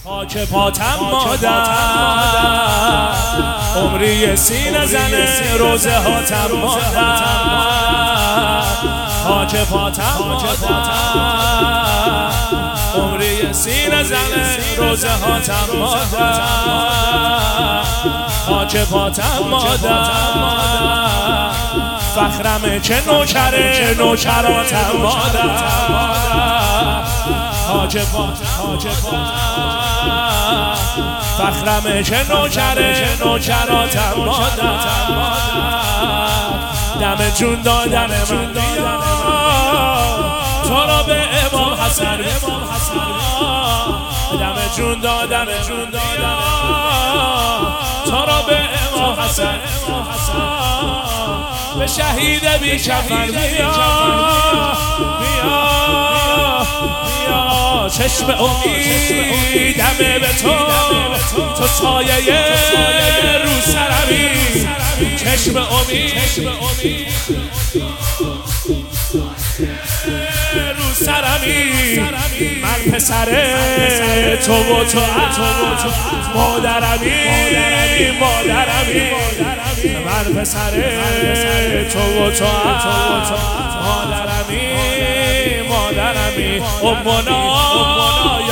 خاک پاتم مادر، عمری سینه زنه روزه هاتم مادر. خاک پاتم مادر، عمری سینه زنه روزه هاتم مادر. خاک پاتم مادر، فخرمه که نوکره نوکراتم مادر. خاک پاتم، فخرمه که نوکره نوکراتم مادر. دم جون دادن من بیا تو را به امام حسن، دم جون دادن تو را به امام حسن، به شهید بی کفن بیا چشم امیدمه به تو سایه رو سرمی. چشم امید رو سرمی، من پسر تو و تو مادرمی. من پسر تو و تو مادرمی. امنا